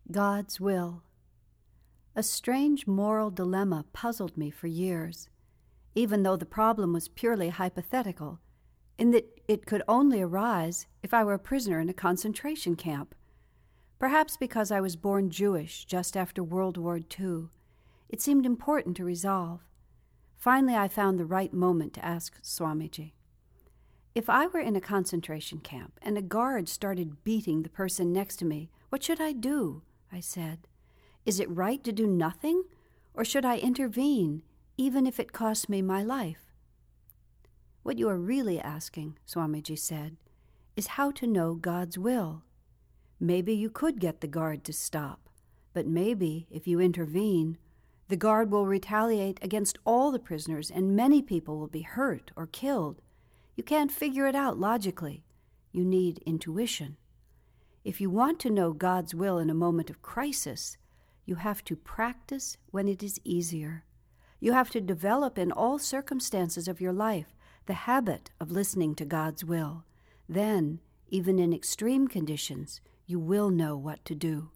God's will. A strange moral dilemma puzzled me for years, even though the problem was purely hypothetical, in that it could only arise if I were a prisoner in a concentration camp. Perhaps because I was born Jewish just after World War II, it seemed important to resolve. Finally, I found the right moment to ask Swamiji. If I were in a concentration camp and a guard started beating the person next to me, what should I do? I said. Is it right to do nothing, or should I intervene, even if it costs me my life? What you are really asking, Swamiji said, is how to know God's will. Maybe you could get the guard to stop, but maybe, if you intervene, the guard will retaliate against all the prisoners and many people will be hurt or killed. You can't figure it out logically. You need intuition. If you want to know God's will in a moment of crisis, you have to practice when it is easier. You have to develop in all circumstances of your life the habit of listening to God's will. Then, even in extreme conditions, you will know what to do.